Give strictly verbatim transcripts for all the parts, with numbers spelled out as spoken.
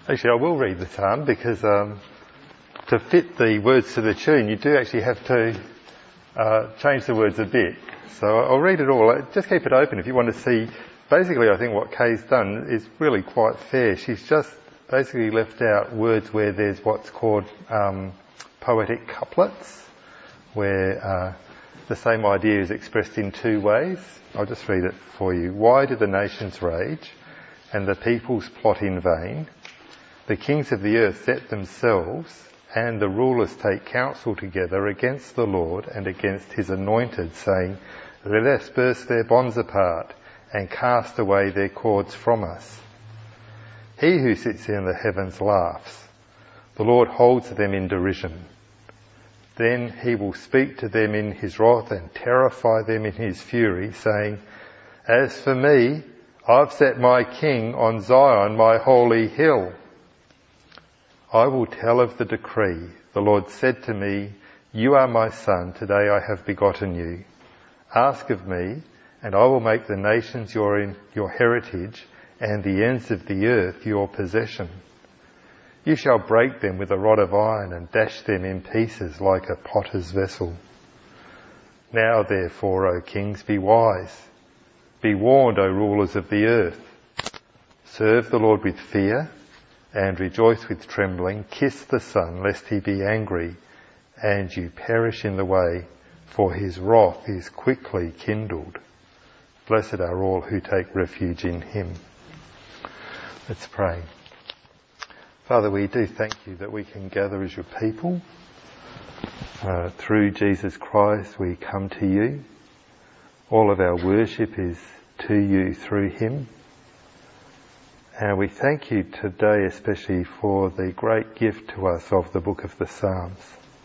Actually, I will read the psalm because um, to fit the words to the tune, you do actually have to uh, change the words a bit. So I'll read it all. Just keep it open if you want to see. Basically, I think what Kay's done is really quite fair. She's just basically left out words where there's what's called um, poetic couplets, where uh, the same idea is expressed in two ways. I'll just read it for you. Why do the nations rage and the peoples plot in vain? The kings of the earth set themselves, and the rulers take counsel together against the Lord and against his anointed, saying, let us burst their bonds apart and cast away their cords from us. He who sits in the heavens laughs. The Lord holds them in derision. Then he will speak to them in his wrath and terrify them in his fury, saying, as for me, I've set my king on Zion, my holy hill. I will tell of the decree. The Lord said to me, you are my son, today I have begotten you. Ask of me, and I will make the nations your, in, your heritage, and the ends of the earth your possession. You shall break them with a rod of iron and dash them in pieces like a potter's vessel. Now therefore, O kings, be wise. Be warned, O rulers of the earth. Serve the Lord with fear and rejoice with trembling. Kiss the Son, lest he be angry and you perish in the way, for his wrath is quickly kindled. Blessed are all who take refuge in him. Let's pray. Father, we do thank you that we can gather as your people. Uh, through Jesus Christ we come to you. All of our worship is to you through him. And we thank you today especially for the great gift to us of the book of the Psalms,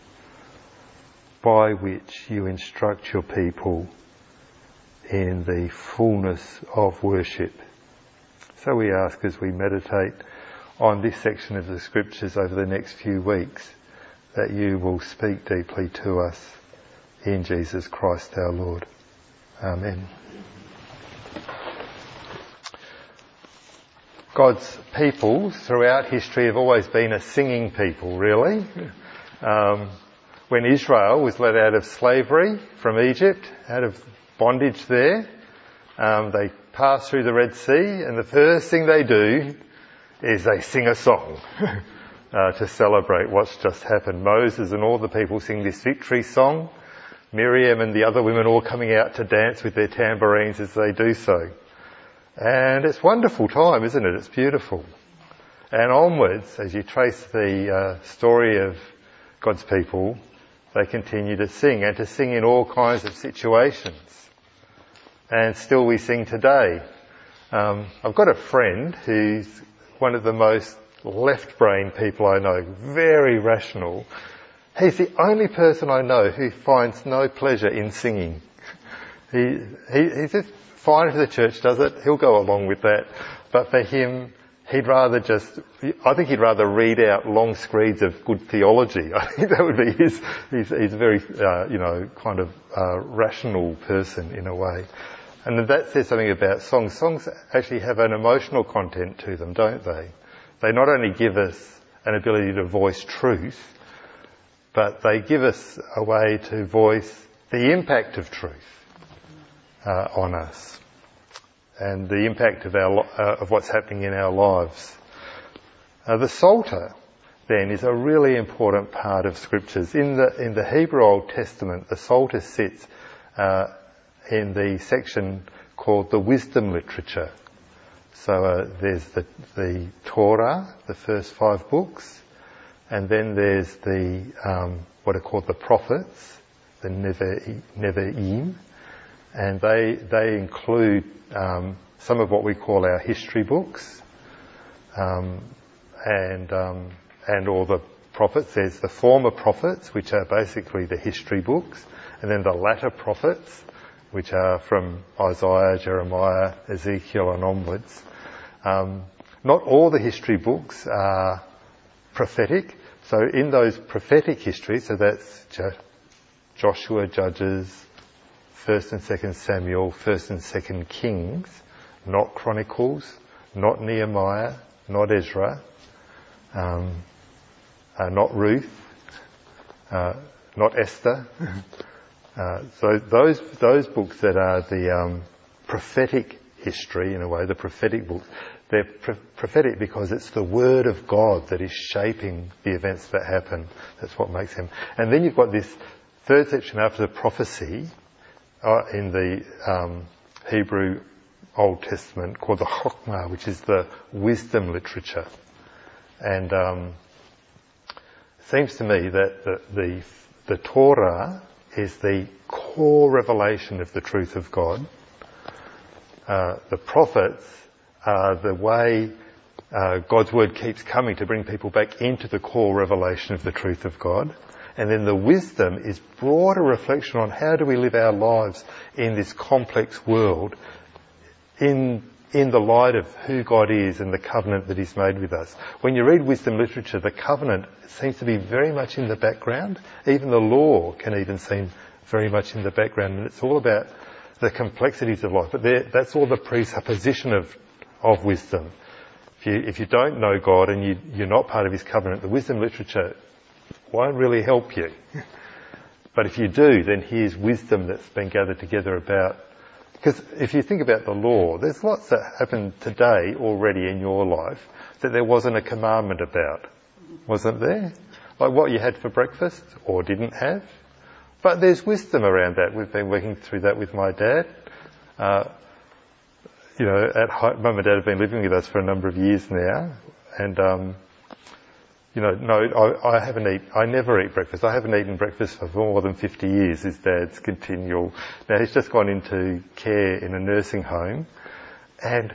by which you instruct your people in the fullness of worship. So we ask as we meditate on this section of the scriptures over the next few weeks that you will speak deeply to us in Jesus Christ our Lord. Amen. God's people throughout history have always been a singing people, really. Um, when Israel was led out of slavery from Egypt, out of bondage there, um, they passed through the Red Sea, and the first thing they do is they sing a song uh, to celebrate what's just happened. Moses and all the people sing this victory song. Miriam and the other women all coming out to dance with their tambourines as they do so. And it's a wonderful time, isn't it? It's beautiful. And onwards, as you trace the uh, story of God's people, they continue to sing, and to sing in all kinds of situations. And still we sing today. Um, I've got a friend who's one of the most left-brain people I know, very rational. He's the only person I know who finds no pleasure in singing. He, he, he's just fine if the church does it, he'll go along with that. But for him, he'd rather just, I think he'd rather read out long screeds of good theology. I think that would be his, he's, he's a very, uh, you know, kind of uh, rational person in a way. And that says something about songs. Songs actually have an emotional content to them, don't they? They not only give us an ability to voice truth, but they give us a way to voice the impact of truth uh, on us, and the impact of our uh, of what's happening in our lives. Uh, the Psalter, then, is a really important part of scriptures. In the in the Hebrew Old Testament, the Psalter sits uh, in the section called the wisdom literature. So uh, there's the, the Torah, the first five books, and then there's the um, what are called the prophets, the Nevi'im, and they they include um, some of what we call our history books, um, and um, and all the prophets. There's the former prophets, which are basically the history books, and then the latter prophets, which are from Isaiah, Jeremiah, Ezekiel and onwards. Um, not all the history books are prophetic. So in those prophetic histories, so that's Jo- Joshua, Judges, First and Second Samuel, First and Second Kings, not Chronicles, not Nehemiah, not Ezra. um, uh, not Ruth, uh, not Esther. uh, so those those books that are the um, prophetic history, in a way, the prophetic books, they're pro- prophetic because it's the word of God that is shaping the events that happen. That's what makes them. And then you've got this third section after the prophecy uh, in the um, Hebrew Old Testament called the Chokhmah, which is the wisdom literature. And um, it seems to me that the, the the Torah is the core revelation of the truth of God. Uh, the prophets are the way uh, God's word keeps coming to bring people back into the core revelation of the truth of God. And then the wisdom is broader reflection on how do we live our lives in this complex world in in the light of who God is and the covenant that He's made with us. When you read wisdom literature, the covenant seems to be very much in the background. Even the law can even seem very much in the background, and it's all about the complexities of life. But that's all the presupposition of of wisdom. If you if you don't know God and you, you're not part of His covenant, the wisdom literature won't really help you. But if you do, then here's wisdom that's been gathered together about. Because if you think about the law, there's lots that happen today already in your life that there wasn't a commandment about, wasn't there? Like what you had for breakfast or didn't have. But there's wisdom around that. We've been working through that with my dad. Uh, you know, at home, Mum and Dad have been living with us for a number of years now, and um, you know, no, I, I haven't eat. I never eat breakfast. I haven't eaten breakfast for more than fifty years. His dad's continual. Now he's just gone into care in a nursing home, and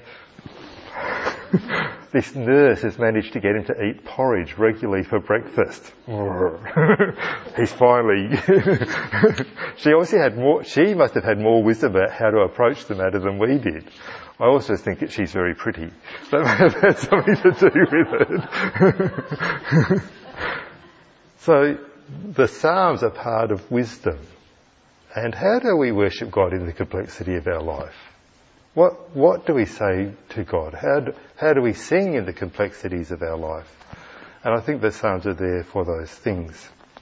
this nurse has managed to get him to eat porridge regularly for breakfast. He's finally. She obviously had more. She must have had more wisdom about how to approach the matter than we did. I also think that she's very pretty. That may have had something to do with it. So the Psalms are part of wisdom. And how do we worship God in the complexity of our life? What what do we say to God? How do, how do we sing in the complexities of our life? And I think the Psalms are there for those things.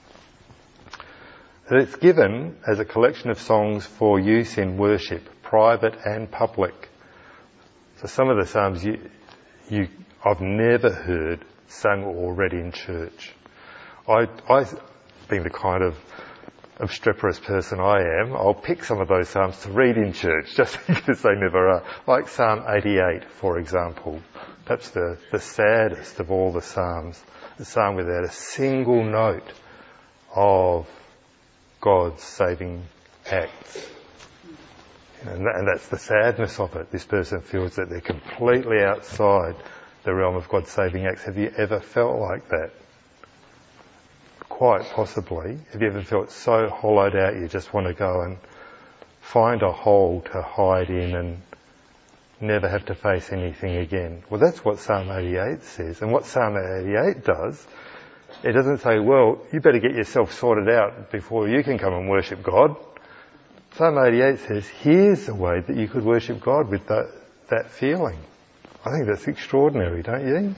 And it's given as a collection of songs for use in worship, private and public. So some of the Psalms you, you, I've never heard sung or read in church. I, I, being the kind of obstreperous person I am, I'll pick some of those Psalms to read in church just because they never are. Like Psalm eighty-eight, for example. Perhaps the, the saddest of all the Psalms. A psalm without a single note of God's saving acts. And, that, and that's the sadness of it. This person feels that they're completely outside the realm of God's saving acts. Have you ever felt like that? Quite possibly. Have you ever felt so hollowed out you just want to go and find a hole to hide in and never have to face anything again? Well, that's what Psalm eighty-eight says. And what Psalm eighty-eight does, it doesn't say, well, you better get yourself sorted out before you can come and worship God. Psalm eighty-eight says, here's a way that you could worship God with that, that feeling. I think that's extraordinary, don't you?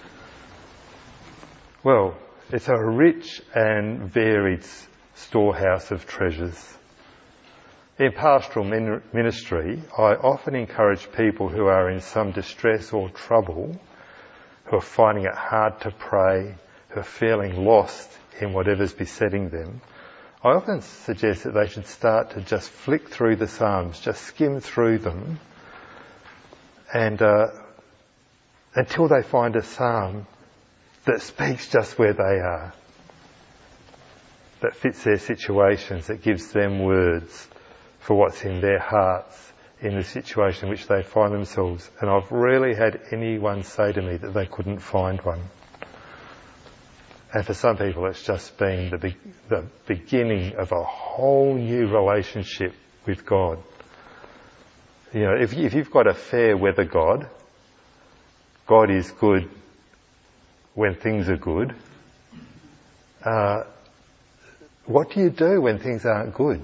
Well, it's a rich and varied storehouse of treasures. In pastoral ministry, I often encourage people who are in some distress or trouble, who are finding it hard to pray, who are feeling lost in whatever's besetting them. I often suggest that they should start to just flick through the Psalms, just skim through them, and uh, until they find a psalm that speaks just where they are, that fits their situations, that gives them words for what's in their hearts in the situation in which they find themselves. And I've rarely had anyone say to me that they couldn't find one. And for some people it's just been the, be- the beginning of a whole new relationship with God. You know, if, if you've got a fair weather God, God is good when things are good. Uh, what do you do when things aren't good?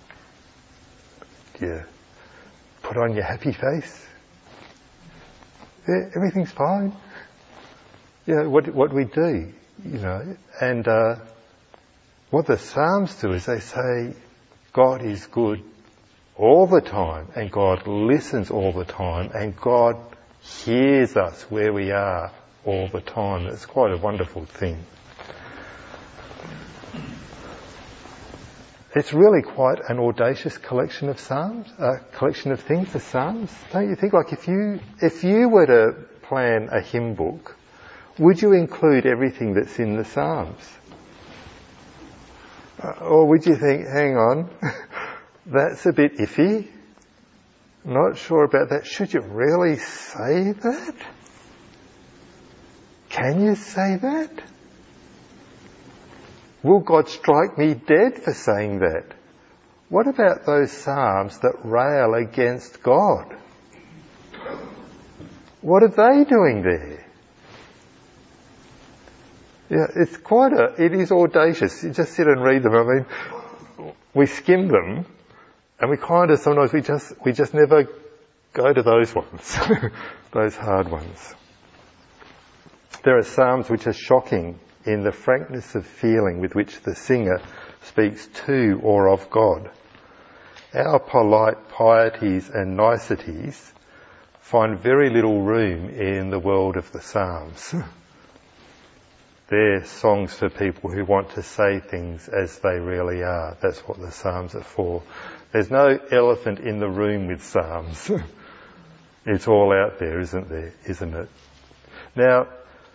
Do you put on your happy face? Yeah, everything's fine. you know, what, what we do, you know. And uh, what the Psalms do is they say God is good all the time, and God listens all the time, and God hears us where we are all the time. It's quite a wonderful thing. It's really quite an audacious collection of psalms, a collection of things, the Psalms. Don't you think? Like if you if you were to plan a hymn book, would you include everything that's in the Psalms? Uh, or would you think, hang on, that's a bit iffy? Not sure about that. Should you really say that? Can you say that? Will God strike me dead for saying that? What about those psalms that rail against God? What are they doing there? Yeah, it's quite a, it is audacious. You just sit and read them. I mean, we skim them and we kind of, sometimes we just, we just never go to those ones, those hard ones. There are psalms which are shocking in the frankness of feeling with which the singer speaks to or of God. Our polite pieties and niceties find very little room in the world of the Psalms. They're songs for people who want to say things as they really are. That's what the Psalms are for. There's no elephant in the room with Psalms. It's all out there, isn't there? Isn't it? Now,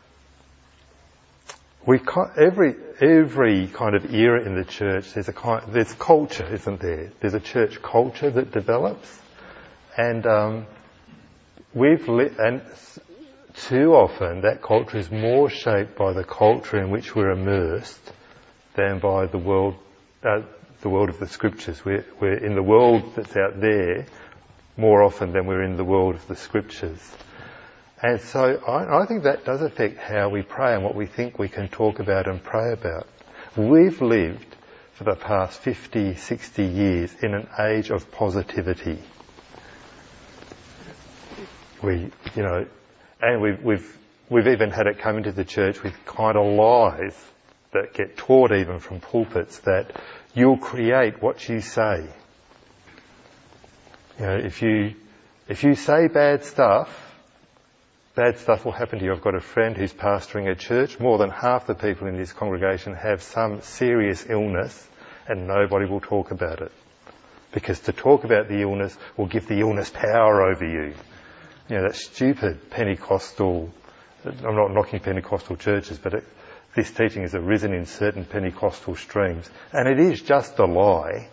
We every every kind of era in the church, there's a kind, there's culture, isn't there? There's a church culture that develops, and um, we've li- and too often that culture is more shaped by the culture in which we're immersed than by the world, uh, the world of the Scriptures. We're, we're in the world that's out there more often than we're in the world of the Scriptures. And so I, I think that does affect how we pray and what we think we can talk about and pray about. We've lived for the past fifty, sixty years in an age of positivity. We, you know, and we've, we've, we've even had it come into the church with kind of lies that get taught even from pulpits that you'll create what you say. You know, if you, if you say bad stuff, bad stuff will happen to you. I've got a friend who's pastoring a church. More than half the people in this congregation have some serious illness and nobody will talk about it. Because to talk about the illness will give the illness power over you. You know, that stupid Pentecostal, I'm not knocking Pentecostal churches, but it, this teaching has arisen in certain Pentecostal streams. And it is just a lie.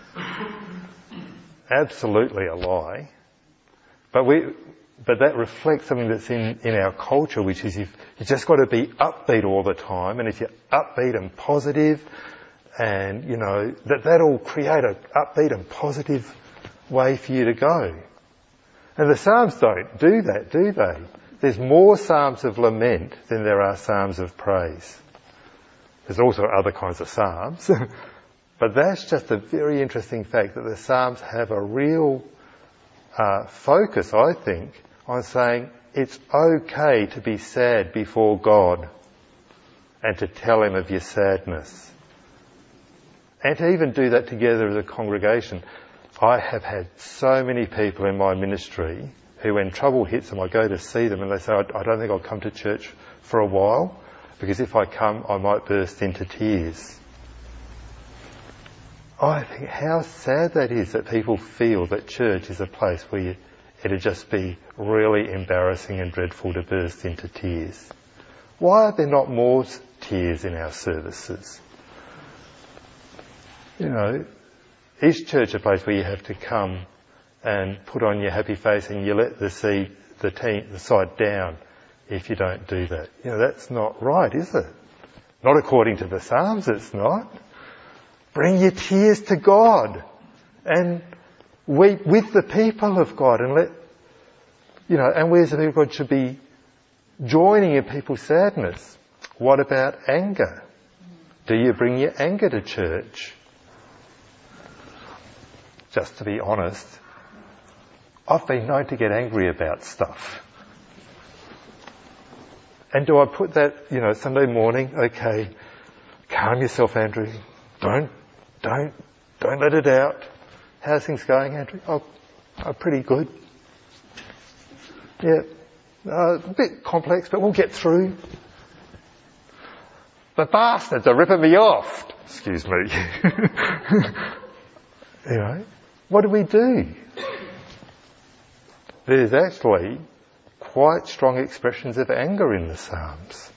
Absolutely a lie. But we, But that reflects something that's in, in our culture, which is you've, you've just got to be upbeat all the time. And if you're upbeat and positive, and, you know, that, that'll create an upbeat and positive way for you to go. And the Psalms don't do that, do they? There's more Psalms of lament than there are Psalms of praise. There's also other kinds of Psalms. But that's just a very interesting fact that the Psalms have a real uh, focus, I think, on saying it's okay to be sad before God and to tell him of your sadness. And to even do that together as a congregation. I have had so many people in my ministry who, when trouble hits them, I go to see them and they say, I don't think I'll come to church for a while because if I come, I might burst into tears. I think how sad that is that people feel that church is a place where you, it'd just be really embarrassing and dreadful to burst into tears. Why are there not more tears in our services? You know, is church a place where you have to come and put on your happy face and you let the seat, the, team, the side down if you don't do that? You know, that's not right, is it? Not according to the Psalms, it's not. Bring your tears to God and weep with the people of God and let, you know, and we as the people of God should be joining in people's sadness. What about anger? Do you bring your anger to church? Just to be honest, I've been known to get angry about stuff. And do I put that, you know, Sunday morning, okay, calm yourself, Andrew. Don't, don't, don't let it out. How's things going, Andrew? Oh, oh pretty good. Yeah, uh, a bit complex, but we'll get through. The bastards are ripping me off. Excuse me. You know, what do we do? There's actually quite strong expressions of anger in the Psalms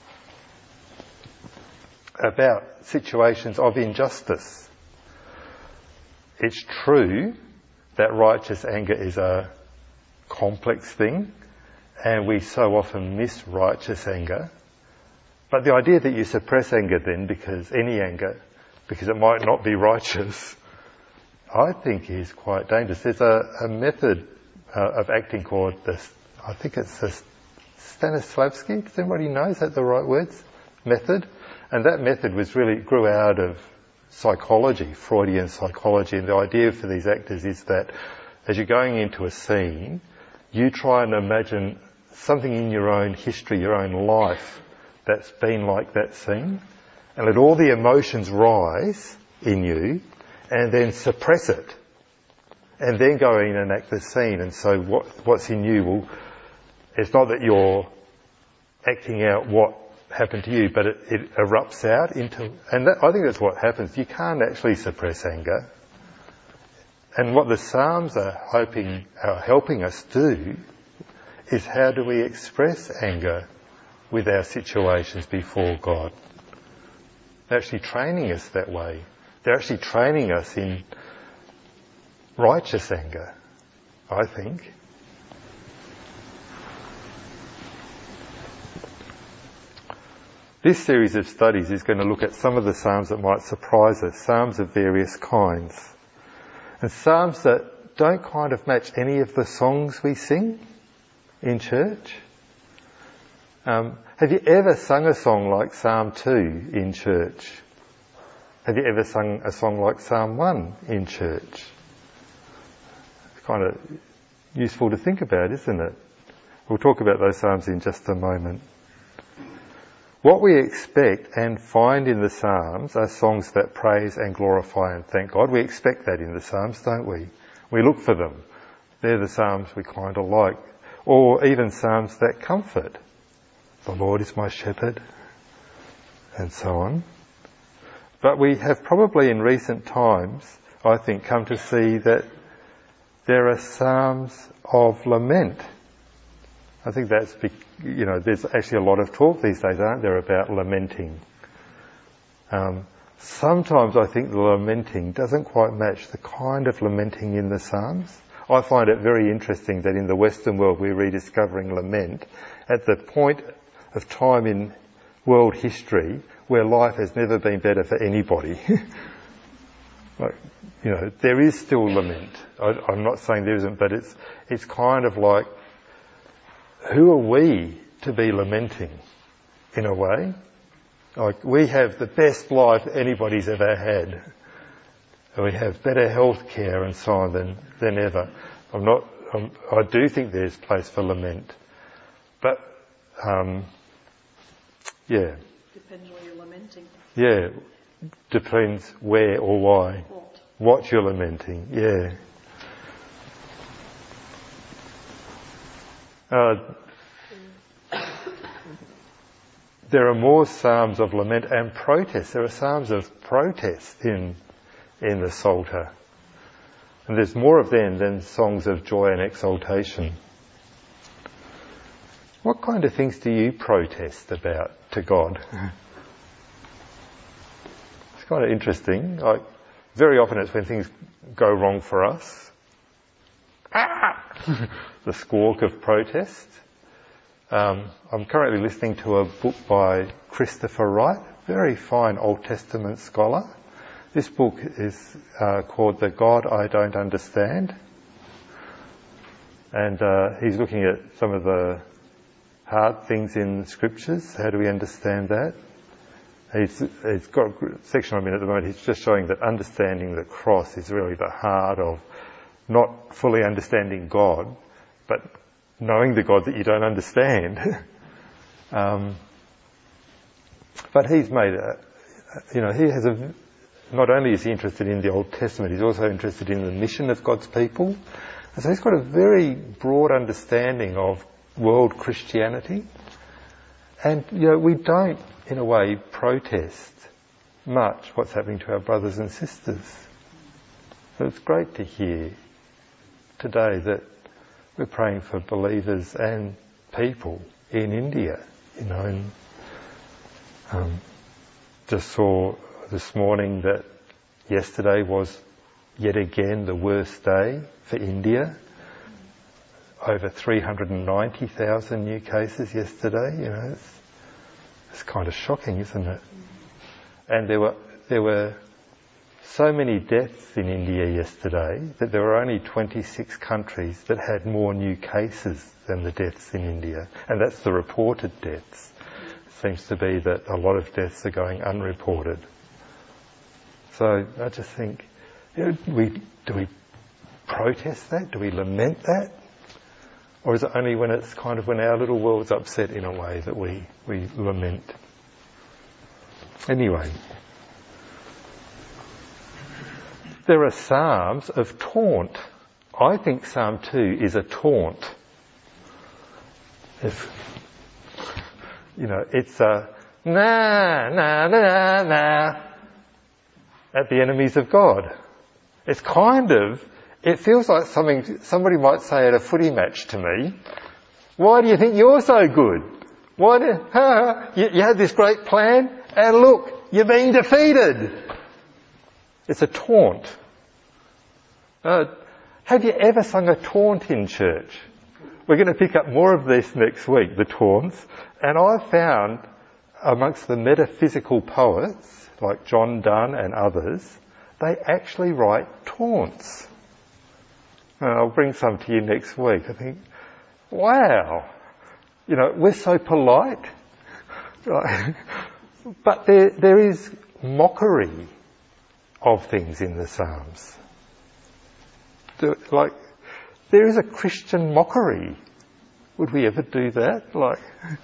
about situations of injustice. It's true that righteous anger is a complex thing, and we so often miss righteous anger. But the idea that you suppress anger then, because any anger, because it might not be righteous, I think is quite dangerous. There's a, a method uh, of acting called this, I think it's the Stanislavski, does anybody know, is that the right words? Method. And that method was really, grew out of psychology, Freudian psychology, and the idea for these actors is that as you're going into a scene, you try and imagine something in your own history, your own life, that's been like that scene, and let all the emotions rise in you, and then suppress it, and then go in and act the scene. And so what, what's in you will, it's not that you're acting out what happened to you, but it, it erupts out into, and that, I think that's what happens. You can't actually suppress anger. And what the Psalms are hoping, are helping us do, is how do we express anger with our situations before God. They're actually training us that way. They're actually training us in righteous anger, I think. This series of studies is going to look at some of the Psalms that might surprise us, Psalms of various kinds. And Psalms that don't kind of match any of the songs we sing in church. Um, have you ever sung a song like Psalm two in church? Have you ever sung a song like Psalm one in church? It's kind of useful to think about, isn't it? We'll talk about those Psalms in just a moment. What we expect and find in the Psalms are songs that praise and glorify and thank God. We expect that in the Psalms, don't we? We look for them. They're the Psalms we kind of like. Or even Psalms that comfort. The Lord is my shepherd, and so on. But we have probably in recent times, I think, come to see that there are Psalms of lament. I think that's, you know, there's actually a lot of talk these days, aren't there, about lamenting. Um, sometimes I think the lamenting doesn't quite match the kind of lamenting in the Psalms. I find it very interesting that in the Western world we're rediscovering lament at the point of time in world history where life has never been better for anybody. Like, you know, there is still lament. I, I'm not saying there isn't, but it's it's kind of like, who are we to be lamenting, in a way? Like, we have the best life anybody's ever had. We have better health care and so on than, than ever. I'm not, I'm, I do think there's place for lament. But, um, yeah. Depends where you're lamenting. Yeah. Depends where or why. What? What you're lamenting, yeah. Uh, there are more psalms of lament and protest. There are psalms of protest in in the Psalter. And there's more of them than songs of joy and exultation. What kind of things do you protest about to God? It's kind of interesting. Like, very often it's when things go wrong for us. Ah! The squawk of protest. Um, I'm currently listening to a book by Christopher Wright, very fine Old Testament scholar. This book is uh, called The God I Don't Understand. And uh, he's looking at some of the hard things in the scriptures. How do we understand that? He's, he's got a section I'm in at the moment. He's just showing that understanding the cross is really the heart of not fully understanding God, but knowing the God that you don't understand. Um, but he's made a, you know, he has a, not only is he interested in the Old Testament, he's also interested in the mission of God's people. And so he's got a very broad understanding of world Christianity. And, you know, we don't, in a way, protest much what's happening to our brothers and sisters. So it's great to hear today that we're praying for believers and people in India, you know, and um, just saw this morning that yesterday was yet again the worst day for India. Over three hundred ninety thousand new cases yesterday, you know, it's, it's kind of shocking, isn't it? And there were there were so many deaths in India yesterday that there were only twenty-six countries that had more new cases than the deaths in India. And that's the reported deaths. It seems to be that a lot of deaths are going unreported. So I just think, you know, do we, do we protest that? Do we lament that? Or is it only when it's kind of when our little world's upset in a way that we, we lament? Anyway, there are psalms of taunt. I think Psalm two is a taunt. If, you know, it's a na na na na at the enemies of God. It's kind of, it feels like something somebody might say at a footy match to me. Why do you think you're so good? Why do ha, you, you had this great plan and look, you're being defeated. It's a taunt. Uh, have you ever sung a taunt in church? We're going to pick up more of this next week, the taunts. And I found amongst the metaphysical poets, like John Donne and others, they actually write taunts. And I'll bring some to you next week. I think, wow, you know, we're so polite. But there, there is mockery of things in the Psalms. Like, there is a Christian mockery. Would we ever do that? Like,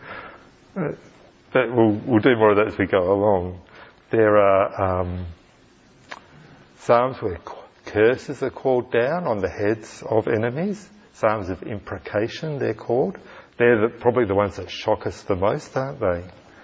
that we'll, we'll do more of that as we go along. There are um, Psalms where curses are called down on the heads of enemies. Psalms of imprecation, they're called. They're the, probably the ones that shock us the most, aren't they?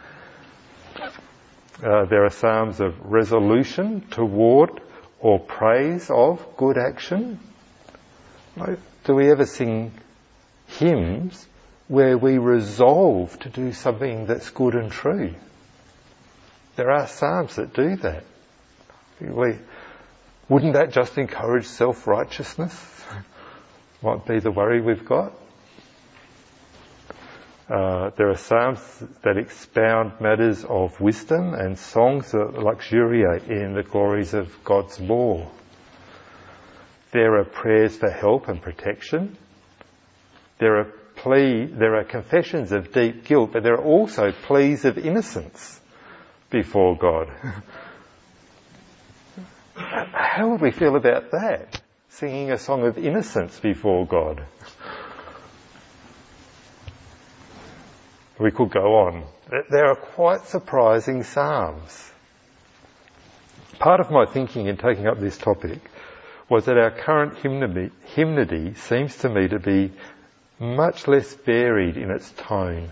Uh, there are psalms of resolution toward or praise of good action. Do we ever sing hymns where we resolve to do something that's good and true? There are psalms that do that. We, wouldn't that just encourage self-righteousness? Might be the worry we've got. Uh, there are psalms that expound matters of wisdom and songs that luxuriate in the glories of God's law. There are prayers for help and protection. There are plea, there are confessions of deep guilt, but there are also pleas of innocence before God. How would we feel about that? Singing a song of innocence before God. We could go on. There are quite surprising psalms. Part of my thinking in taking up this topic was that our current hymnody, hymnody seems to me to be much less varied in its tone.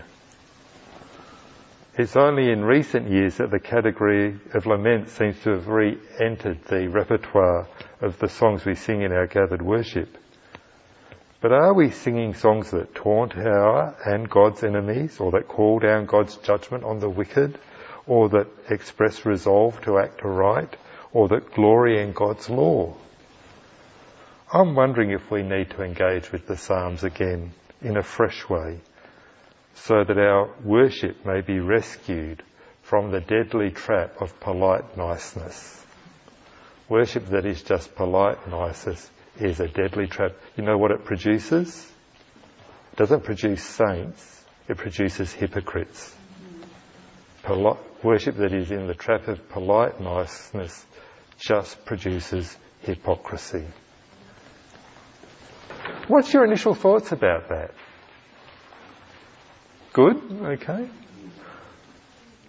It's only in recent years that the category of lament seems to have re-entered the repertoire of the songs we sing in our gathered worship. But are we singing songs that taunt our and God's enemies, or that call down God's judgment on the wicked, or that express resolve to act aright, or that glory in God's law? I'm wondering if we need to engage with the Psalms again in a fresh way, so that our worship may be rescued from the deadly trap of polite niceness. Worship that is just polite niceness is a deadly trap. You know what it produces? It doesn't produce saints, it produces hypocrites. Poli- worship that is in the trap of polite niceness just produces hypocrisy. What's your initial thoughts about that? Good? Okay.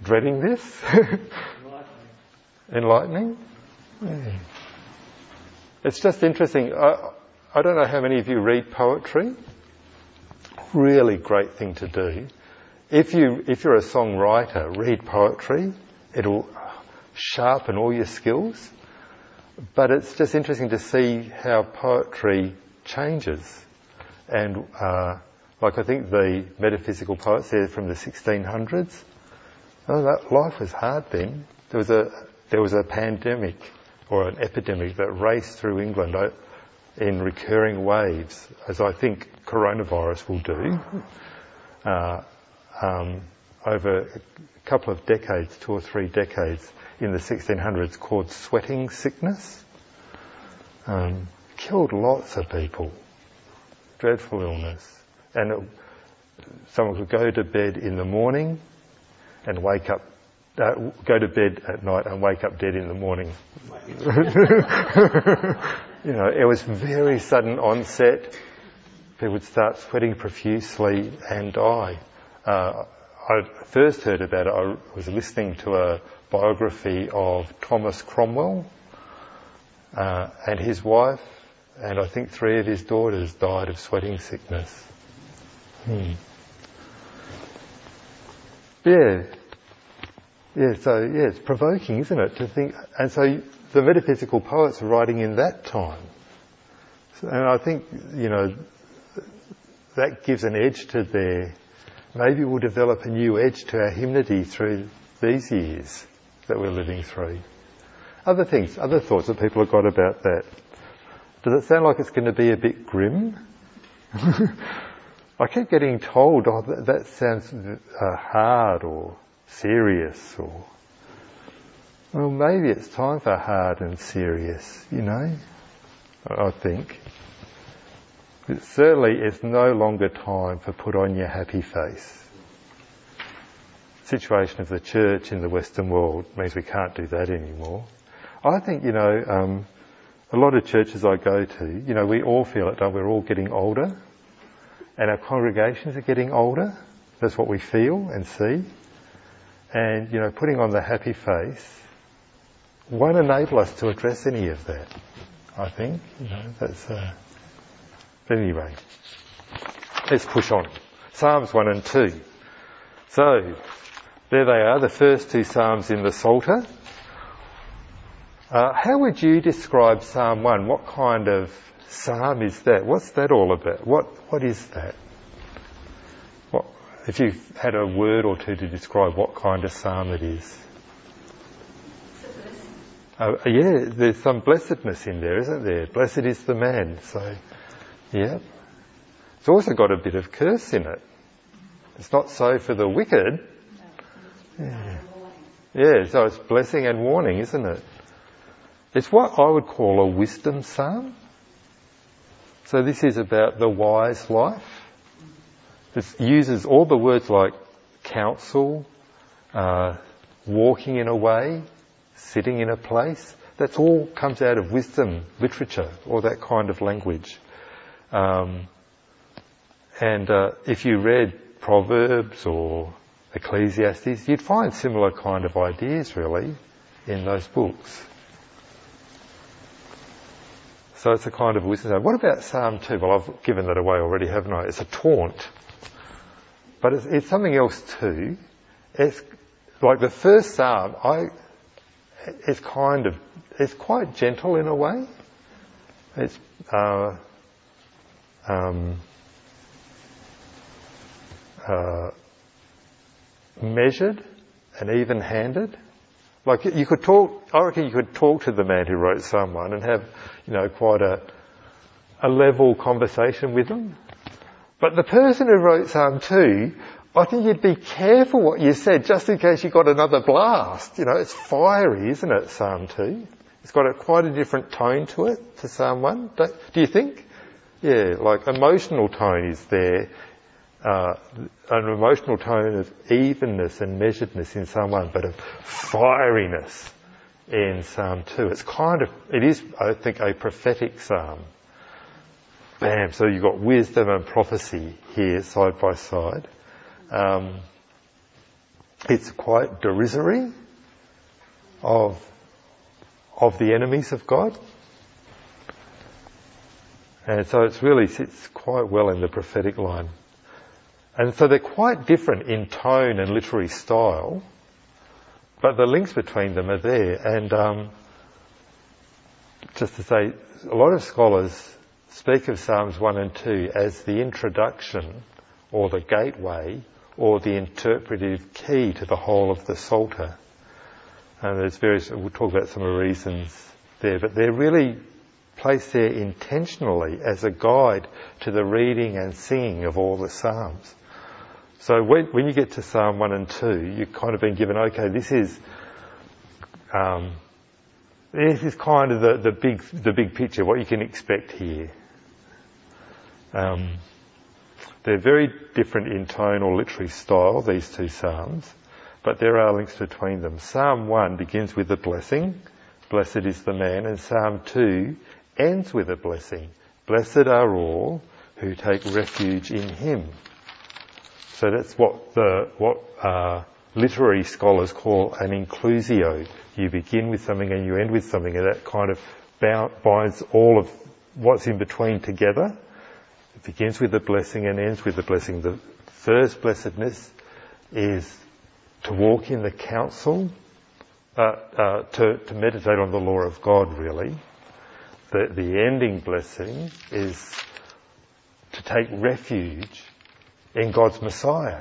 dreading this? Enlightening. Enlightening? Yeah. It's just interesting. I, I don't know how many of you read poetry. Really great thing to do. If you, if you're a songwriter, read poetry. It'll sharpen all your skills. But it's just interesting to see how poetry changes. And, uh, like I think the metaphysical poets there from the sixteen hundreds, oh, that life was hard then. There was a, there was a pandemic or an epidemic that raced through England in recurring waves, as I think coronavirus will do, uh, um, over a couple of decades, two or three decades in the sixteen hundreds, called sweating sickness. Um, killed lots of people. Dreadful illness. And it, someone could go to bed in the morning and wake up, uh, go to bed at night and wake up dead in the morning. You know, it was very sudden onset. People would start sweating profusely and die. Uh, I first heard about it, I was listening to a biography of Thomas Cromwell, uh, and his wife, and I think three of his daughters died of sweating sickness. Hmm. Yeah. Yeah, so, yeah, it's provoking, isn't it, to think, and so the metaphysical poets are writing in that time. So, and I think, you know, that gives an edge to their, maybe we'll develop a new edge to our hymnody through these years that we're living through. Other things, other thoughts that people have got about that. Does it sound like it's going to be a bit grim? I keep getting told, oh, that, that sounds uh, hard or serious, or, well, maybe it's time for hard and serious, you know, I think. But certainly it's no longer time for put on your happy face. Situation of the church in the Western world means we can't do that anymore. I think, you know, um, a lot of churches I go to, you know, we all feel it, don't we? We're all getting older, and our congregations are getting older. That's what we feel and see. And, you know, putting on the happy face won't enable us to address any of that, I think. You know, that's, uh... But anyway, let's push on. Psalms one and two. So, there they are, the first two psalms in the Psalter. Uh, how would you describe Psalm one? What kind of psalm is that? What's that all about? What What is that? What, if you had a word or two to describe what kind of psalm it is? Uh, yeah, there's some blessedness in there, isn't there? Blessed is the man. So, yeah. It's also got a bit of curse in it. It's not so for the wicked. Yeah, yeah, so it's blessing and warning, isn't it? It's what I would call a wisdom psalm. So this is about the wise life. It uses all the words like counsel, uh, walking in a way, sitting in a place. That's all comes out of wisdom literature, or that kind of language. Um, and uh, if you read Proverbs or Ecclesiastes, you'd find similar kind of ideas really in those books. So it's a kind of wisdom. What about Psalm two? Well, I've given that away already, haven't I? It's a taunt. But it's, it's something else too. It's like the first Psalm, I, it's kind of, it's quite gentle in a way. It's, uh, um, uh, measured and even-handed. Like you could talk, I reckon you could talk to the man who wrote Psalm one and have, you know, quite a, a level conversation with them. But the person who wrote Psalm two, I think you'd be careful what you said just in case you got another blast. You know, it's fiery, isn't it, Psalm two? It's got a, quite a different tone to it, to Psalm one. Do, do you think? Yeah, like emotional tone is there. Uh, an emotional tone of evenness and measuredness in Psalm one, but of fieriness in Psalm two. It's kind of, it is, I think, a prophetic psalm. Bam, so you've got wisdom and prophecy here side by side. Um, it's quite derisory of, of the enemies of God. And so it's really sits quite well in the prophetic line. And so they're quite different in tone and literary style, but the links between them are there. And um, just to say, a lot of scholars speak of Psalms one and two as the introduction or the gateway or the interpretive key to the whole of the Psalter. And there's various, we'll talk about some of the reasons there, but they're really placed there intentionally as a guide to the reading and singing of all the Psalms. So when, when you get to Psalm one and two, you've kind of been given, okay, this is um, this is kind of the, the big the big picture, what you can expect here. Um, they're very different in tone or literary style, these two Psalms, but there are links between them. Psalm one begins with a blessing, blessed is the man, and Psalm two ends with a blessing, blessed are all who take refuge in him. So that's what the what uh, literary scholars call an inclusio. You begin with something and you end with something, and that kind of binds all of what's in between together. It begins with the blessing and ends with the blessing. The first blessedness is to walk in the counsel, uh, uh, to, to meditate on the law of God, really. The, the ending blessing is to take refuge in God's Messiah.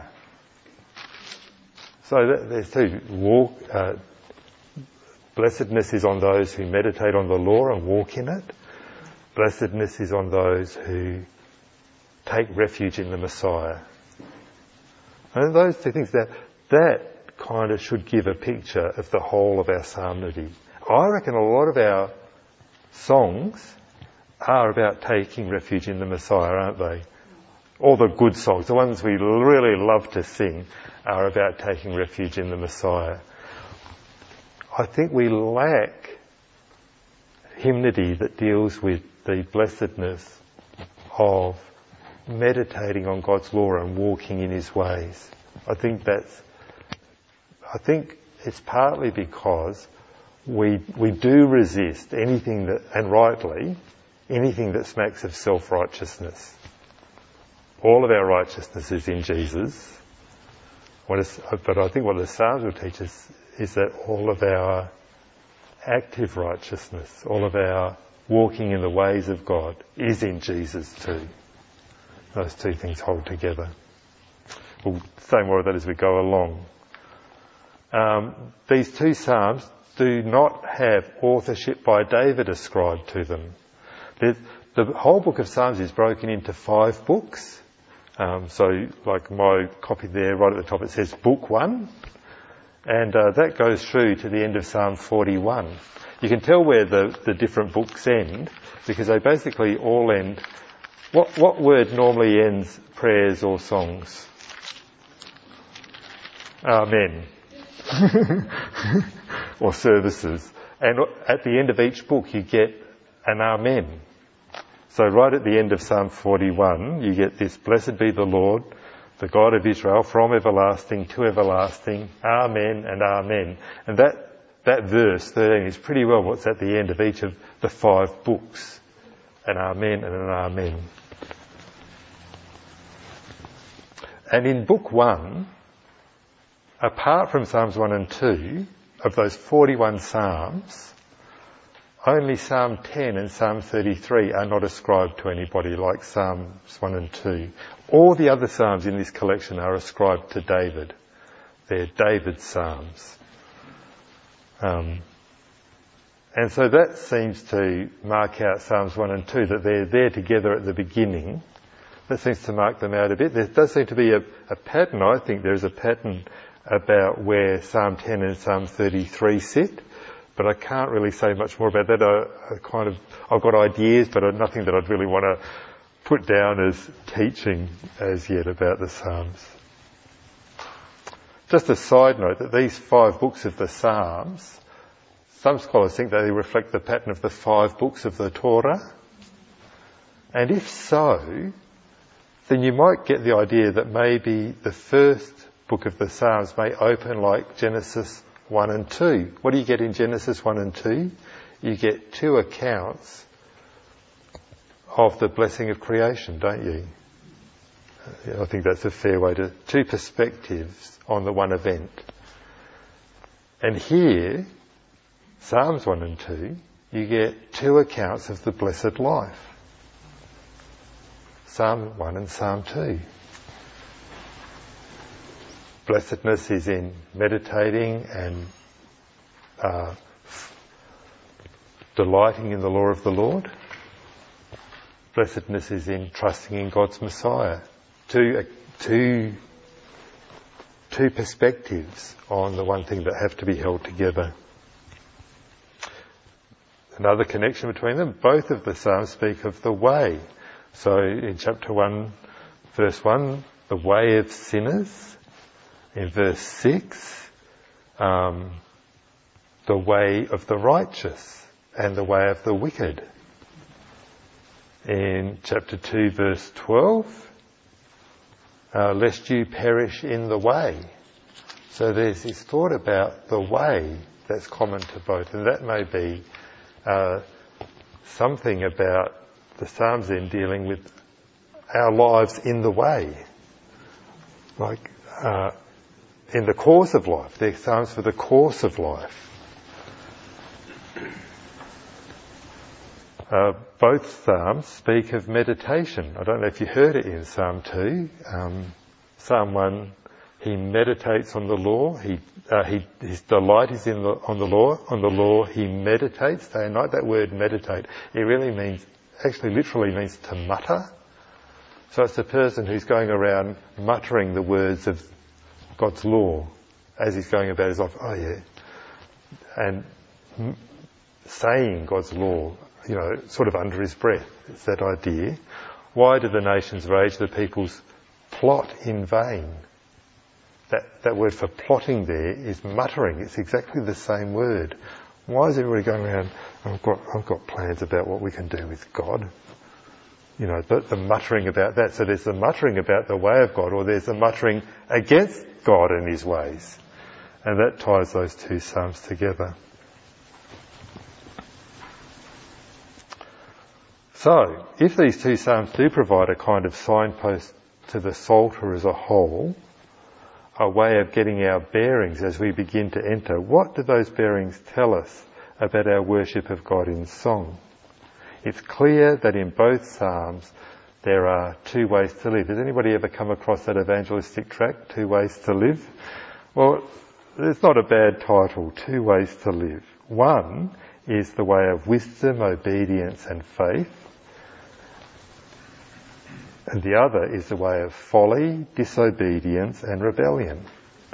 So that, there's two. Walk, uh, blessedness is on those who meditate on the law and walk in it. Blessedness is on those who take refuge in the Messiah. And those two things, that that kind of should give a picture of the whole of our psalmody. I reckon a lot of our songs are about taking refuge in the Messiah, aren't they? All the good songs, the ones we really love to sing, are about taking refuge in the Messiah. I think we lack hymnody that deals with the blessedness of meditating on God's law and walking in his ways. I think that's, I think it's partly because we we do resist anything that, and rightly, anything that smacks of self-righteousness. All of our righteousness is in Jesus. What is, but I think what the Psalms will teach us is that all of our active righteousness, all of our walking in the ways of God is in Jesus too. Those two things hold together. We'll say more of that as we go along. Um, these two Psalms do not have authorship by David ascribed to them. There's, the whole book of Psalms is broken into five books. Um, so like my copy there, right at the top, it says book one. And uh, that goes through to the end of Psalm forty-one. You can tell where the, the different books end because they basically all end. What, what word normally ends prayers or songs? Amen. Or services. And at the end of each book you get an Amen. So right at the end of Psalm forty-one, you get this, blessed be the Lord, the God of Israel, from everlasting to everlasting, Amen and Amen. And that, that verse thirteen is pretty well what's at the end of each of the five books. An Amen and an Amen. And in book one, apart from Psalms one and two, of those forty-one Psalms, only Psalm ten and Psalm thirty-three are not ascribed to anybody like Psalms one and two. All the other Psalms in this collection are ascribed to David. They're David's Psalms. Um, and so that seems to mark out Psalms one and two, that they're there together at the beginning. That seems to mark them out a bit. There does seem to be a, a pattern. I think there's a pattern about where Psalm ten and Psalm thirty-three sit. But I can't really say much more about that. I, I kind of, I've got ideas, but nothing that I'd really want to put down as teaching as yet about the Psalms. Just a side note that these five books of the Psalms, some scholars think they reflect the pattern of the five books of the Torah. And if so, then you might get the idea that maybe the first book of the Psalms may open like Genesis one and two. What do you get in Genesis one and two? You get two accounts of the blessing of creation, don't you? I think that's a fair way to... Two perspectives on the one event. And here, Psalms one and two, you get two accounts of the blessed life. Psalm one and Psalm two. Blessedness is in meditating and uh, delighting in the law of the Lord. Blessedness is in trusting in God's Messiah. Two, uh, two, two perspectives on the one thing that have to be held together. Another connection between them, both of the Psalms speak of the way. So in chapter one, verse one, the way of sinners. In verse six, um, the way of the righteous and the way of the wicked. In chapter two, verse twelve, uh, lest you perish in the way. So there's this thought about the way that's common to both, and that may be uh, something about the Psalms in dealing with our lives in the way. Like, uh, in the course of life. They're Psalms for the course of life. Uh, both Psalms speak of meditation. I don't know if you heard it in Psalm two. Um, Psalm one, he meditates on the law. He, uh, he, his delight is in the, on the law. On the law, he meditates day and night. That word meditate, it really means, actually literally means to mutter. So it's the person who's going around muttering the words of God's law as he's going about his life. Oh yeah. And m- saying God's law, you know, sort of under his breath. It's that idea. Why do the nations rage, the peoples plot in vain? That, that word for plotting there is muttering. It's exactly the same word. Why is everybody going around, I've got, I've got plans about what we can do with God? You know, the, the muttering about that. So there's the muttering about the way of God, or there's the muttering against God and his ways. And that ties those two Psalms together. So, if these two Psalms do provide a kind of signpost to the Psalter as a whole, a way of getting our bearings as we begin to enter, what do those bearings tell us about our worship of God in song? It's clear that in both Psalms there are two ways to live. Has anybody ever come across that evangelistic tract, Two Ways to Live? Well, it's not a bad title, Two Ways to Live. One is the way of wisdom, obedience and faith. And the other is the way of folly, disobedience and rebellion.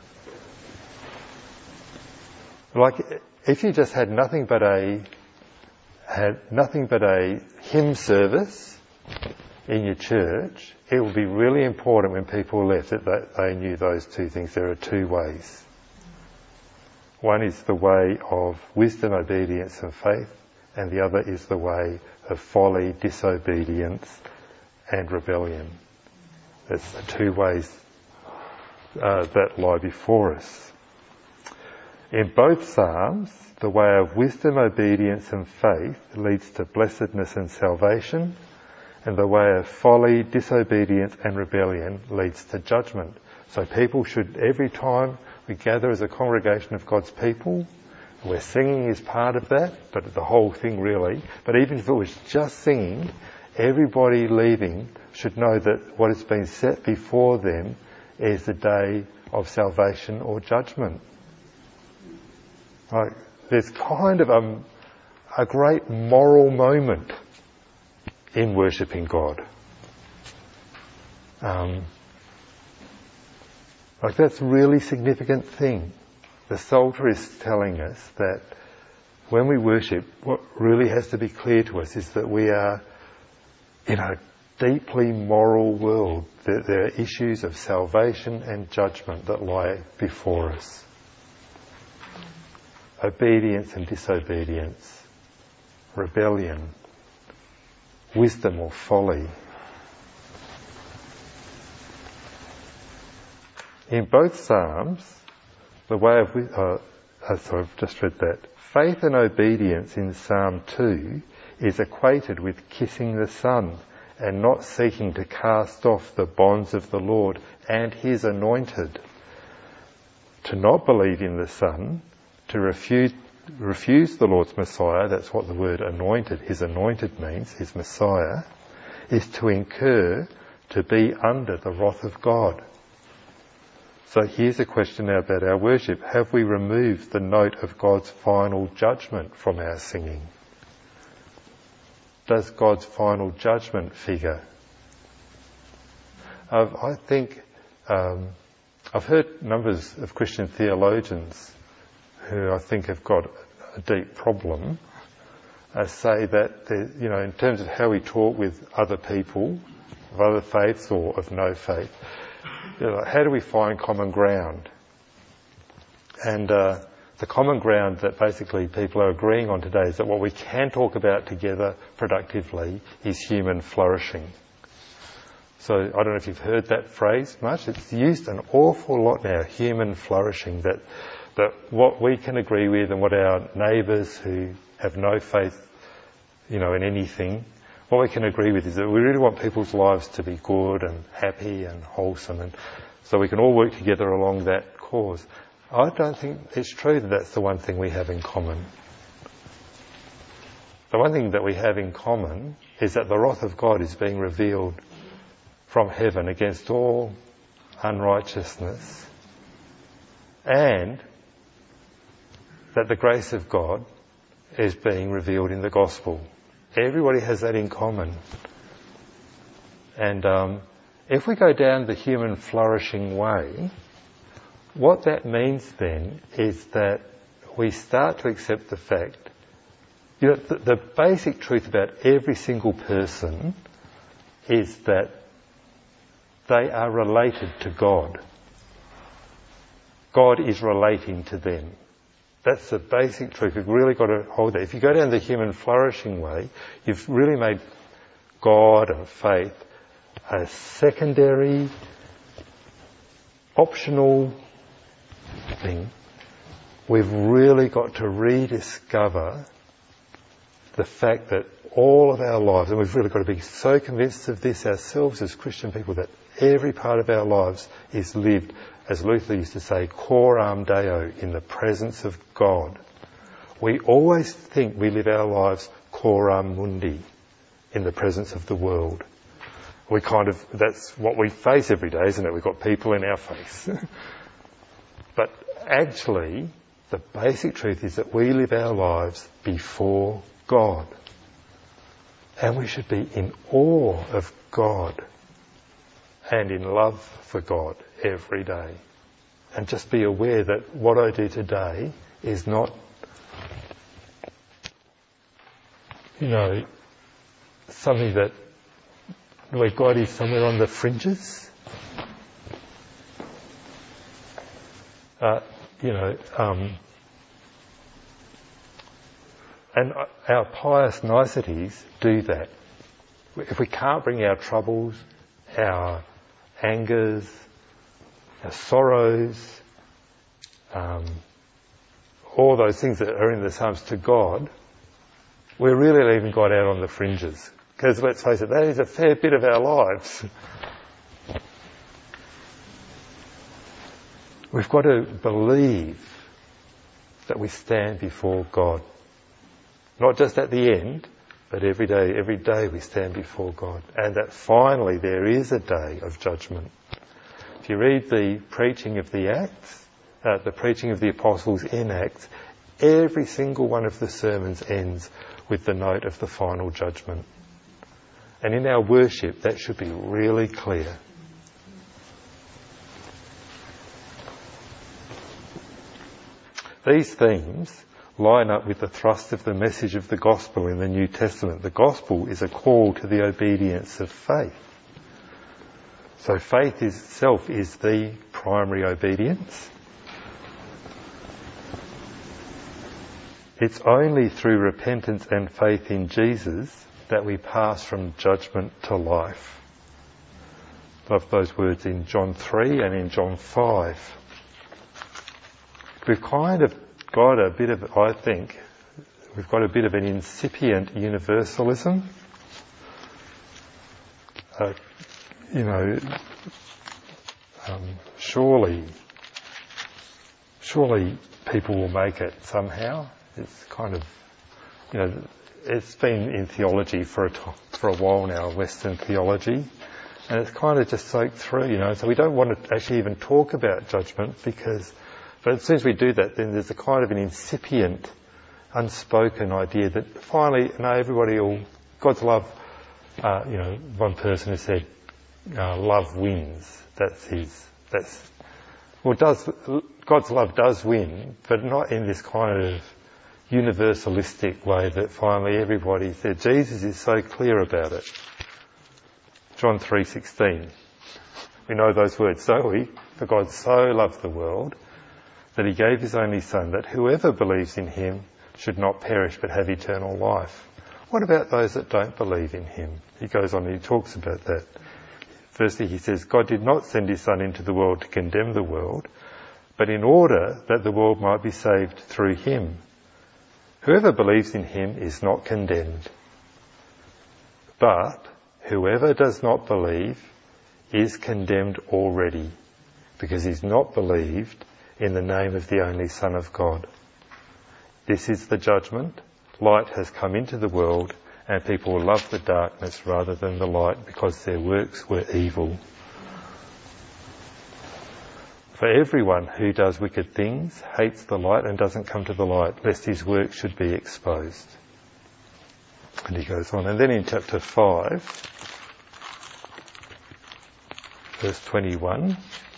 Like, if you just had nothing but a had nothing but a hymn service in your church, it would be really important when people left that they knew those two things. There are two ways. One is the way of wisdom, obedience and faith, and the other is the way of folly, disobedience and rebellion. That's the two ways uh, that lie before us. In both Psalms, the way of wisdom, obedience and faith leads to blessedness and salvation, and the way of folly, disobedience and rebellion leads to judgment. So people should, every time we gather as a congregation of God's people, where singing is part of that, but the whole thing really, but even if it was just singing, everybody leaving should know that what has been set before them is the day of salvation or judgment. Like, there's kind of a, a great moral moment in worshipping God. Um, like that's a really significant thing. The Psalter is telling us that when we worship, what really has to be clear to us is that we are in a deeply moral world. There, there are issues of salvation and judgment that lie before us. Obedience and disobedience, rebellion, wisdom or folly. in both Psalms, the way of... Uh, uh, sorry, I've just read that. Faith and obedience in Psalm two is equated with kissing the Son and not seeking to cast off the bonds of the Lord and His anointed. To not believe in the Son, to refuse, refuse the Lord's Messiah, that's what the word anointed, His anointed means, His Messiah, is to incur, to be under the wrath of God. So here's a question now about our worship. Have we removed the note of God's final judgment from our singing? Does God's final judgment figure? Uh, I think um, I've heard numbers of Christian theologians who I think have got a deep problem uh, say that, you know, in terms of how we talk with other people of other faiths or of no faith, you know, how do we find common ground? And uh, the common ground that basically people are agreeing on today is that what we can talk about together productively is human flourishing. So I don't know if you've heard that phrase much. It's used an awful lot now, human flourishing, that that what we can agree with and what our neighbours who have no faith, you know, in anything, what we can agree with is that we really want people's lives to be good and happy and wholesome, and so we can all work together along that cause. I don't think it's true that that's the one thing we have in common. The one thing that we have in common is that the wrath of God is being revealed from heaven against all unrighteousness, and that the grace of God is being revealed in the gospel. Everybody has that in common. And um, if we go down the human flourishing way, what that means then is that we start to accept the fact, you know, the, the basic truth about every single person is that they are related to God. God is relating to them. That's the basic truth. We've really got to hold that. If you go down the human flourishing way, you've really made God and faith a secondary, optional thing. We've really got to rediscover the fact that all of our lives, and we've really got to be so convinced of this ourselves as Christian people, that every part of our lives is lived, as Luther used to say, coram Deo, in the presence of God. We always think we live our lives coram mundi, in the presence of the world. We kind of, that's what we face every day, isn't it? We've got people in our face. But actually, the basic truth is that we live our lives before God. And we should be in awe of God and in love for God every day. And just be aware that what I do today is not, you know, something that, where God is somewhere on the fringes. Uh, you know, um, and our pious niceties do that. If we can't bring our troubles, our angers, our sorrows, um, all those things that are in the Psalms to God, we're really leaving God out on the fringes. Because let's face it, that is a fair bit of our lives. We've got to believe that we stand before God. Not just at the end, but every day, every day we stand before God. And that finally there is a day of judgment. If you read the preaching of the Acts, uh, the preaching of the apostles in Acts, every single one of the sermons ends with the note of the final judgment. And in our worship, that should be really clear. These themes line up with the thrust of the message of the gospel in the New Testament. The gospel is a call to the obedience of faith. So faith itself is the primary obedience. It's only through repentance and faith in Jesus that we pass from judgment to life. Love those words in John three and in John five. We've kind of got a bit of, I think, we've got a bit of an incipient universalism. Uh, you know, um, surely, surely people will make it somehow. It's kind of, you know, it's been in theology for a, for a while now, Western theology, and it's kind of just soaked through, you know, so we don't want to actually even talk about judgment because, but as soon as we do that, then there's a kind of an incipient, unspoken idea that finally, no, everybody will, God's love, uh, you know, one person has said, uh, love wins. That's his, that's, well, does, God's love does win, but not in this kind of universalistic way that finally everybody said, Jesus is so clear about it. John three sixteen. We know those words, don't we? For God so loved the world that he gave his only Son, that whoever believes in him should not perish but have eternal life. What about those that don't believe in him? He goes on and he talks about that. Firstly, he says, God did not send his Son into the world to condemn the world, but in order that the world might be saved through him. Whoever believes in him is not condemned. But whoever does not believe is condemned already, because he's not believed in the name of the only Son of God. This is the judgment. Light has come into the world, and people love the darkness rather than the light because their works were evil. For everyone who does wicked things hates the light and doesn't come to the light, lest his work should be exposed. And he goes on. And then in chapter five, verse twenty-one,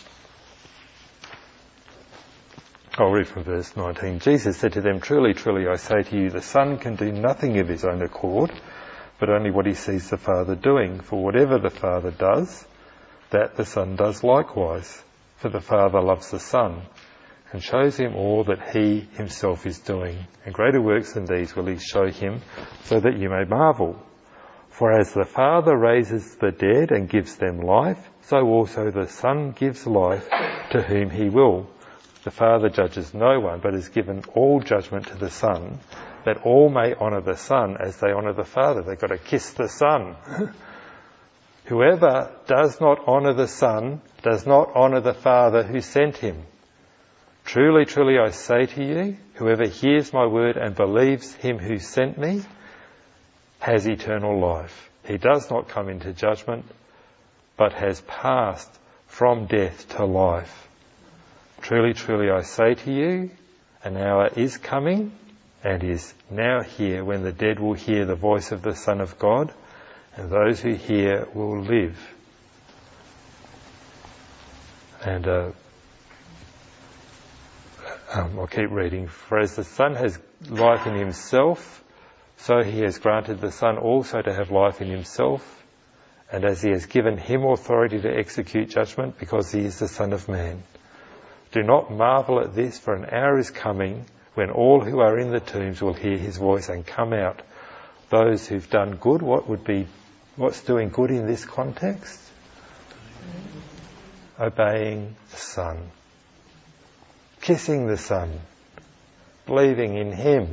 I'll read from verse nineteen. Jesus said to them, truly, truly, I say to you, the Son can do nothing of his own accord, but only what he sees the Father doing. For whatever the Father does, that the Son does likewise. For the Father loves the Son, and shows him all that he himself is doing. And greater works than these will he show him, so that you may marvel. For as the Father raises the dead and gives them life, so also the Son gives life to whom he will. The Father judges no one, but has given all judgment to the Son, that all may honour the Son as they honour the Father. They've got to kiss the Son. Whoever does not honour the Son does not honour the Father who sent him. Truly, truly, I say to you, whoever hears my word and believes him who sent me has eternal life. He does not come into judgment, but has passed from death to life. Truly, truly, I say to you, an hour is coming and is now here when the dead will hear the voice of the Son of God, and those who hear will live. And uh, um, I'll keep reading. For as the Son has life in himself, so he has granted the Son also to have life in himself. And as he has given him authority to execute judgment, because he is the Son of Man. Do not marvel at this, for an hour is coming when all who are in the tombs will hear his voice and come out. Those who've done good, what would be, what's doing good in this context? Obeying the Son, kissing the Son, believing in him,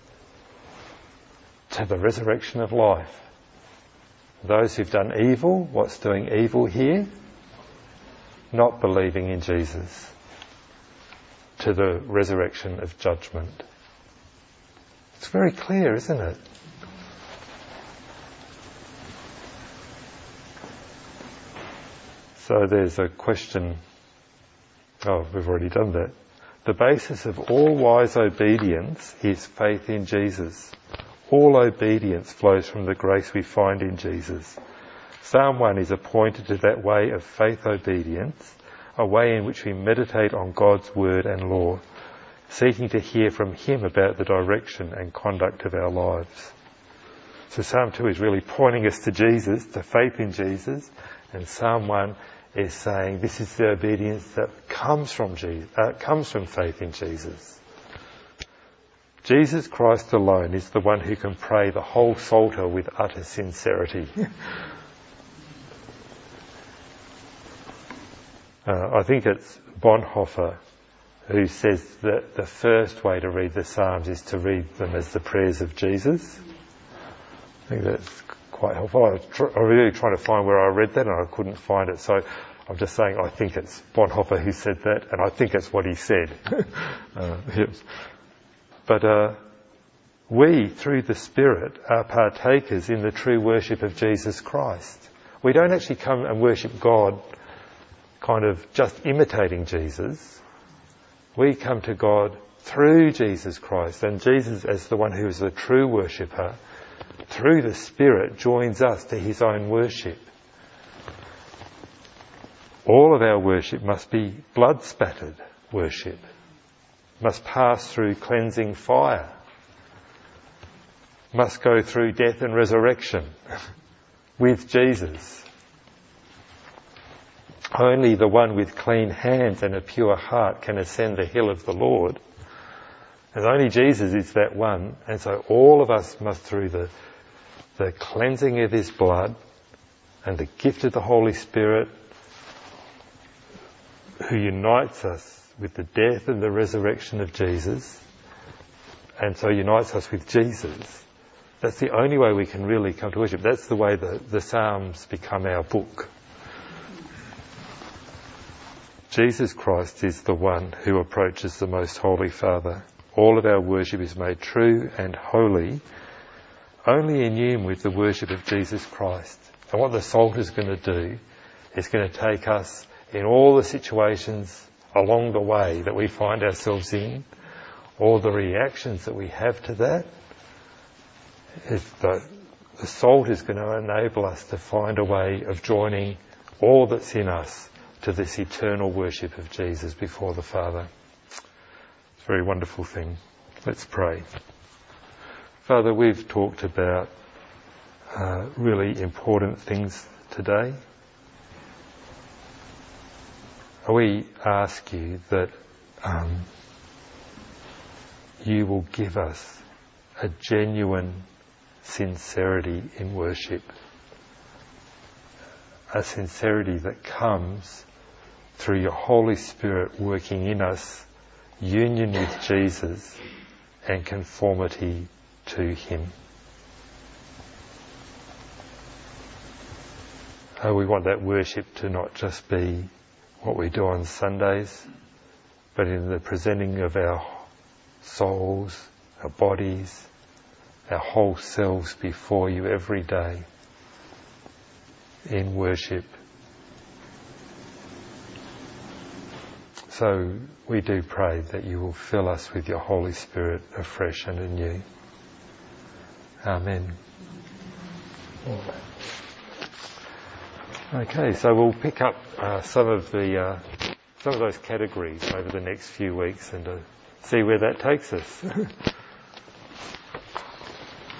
to the resurrection of life. Those who've done evil, what's doing evil here? Not believing in Jesus, to the resurrection of judgment. It's very clear, isn't it? So there's a question. Oh, we've already done that. The basis of all wise obedience is faith in Jesus. All obedience flows from the grace we find in Jesus. Psalm one is appointed to that way of faith obedience, a way in which we meditate on God's word and law, seeking to hear from him about the direction and conduct of our lives. So Psalm two is really pointing us to Jesus, to faith in Jesus, and Psalm one is saying this is the obedience that comes from Jesus, uh, comes from faith in Jesus. Jesus Christ alone is the one who can pray the whole Psalter with utter sincerity. Uh, I think it's Bonhoeffer who says that the first way to read the Psalms is to read them as the prayers of Jesus. I think that's quite helpful. I was, tr- I was really trying to find where I read that and I couldn't find it. So I'm just saying I think it's Bonhoeffer who said that, and I think it's what he said. uh, yes. But uh, we, through the Spirit, are partakers in the true worship of Jesus Christ. We don't actually come and worship God kind of just imitating Jesus. We come to God through Jesus Christ, and Jesus, as the one who is the true worshipper, through the Spirit joins us to his own worship. All of our worship must be blood-spattered worship, must pass through cleansing fire, must go through death and resurrection with Jesus. Only the one with clean hands and a pure heart can ascend the hill of the Lord. And only Jesus is that one. And so all of us must, through the, the cleansing of his blood and the gift of the Holy Spirit, who unites us with the death and the resurrection of Jesus, and so unites us with Jesus. That's the only way we can really come to worship. That's the way the, the Psalms become our book. Jesus Christ is the one who approaches the Most Holy Father. All of our worship is made true and holy only in union with the worship of Jesus Christ. And what the Psalter is going to do is going to take us in all the situations along the way that we find ourselves in, all the reactions that we have to that. If the, the Psalter is going to enable us to find a way of joining all that's in us to this eternal worship of Jesus before the Father. It's a very wonderful thing. Let's pray. Father, we've talked about uh, really important things today. We ask you that um, you will give us a genuine sincerity in worship, a sincerity that comes through your Holy Spirit working in us, union with Jesus and conformity to him. Oh, we want that worship to not just be what we do on Sundays, but in the presenting of our souls, our bodies, our whole selves before you every day in worship. So we do pray that you will fill us with your Holy Spirit afresh and anew. Amen. Okay, so we'll pick up uh, some of the uh, some of those categories over the next few weeks and uh, see where that takes us.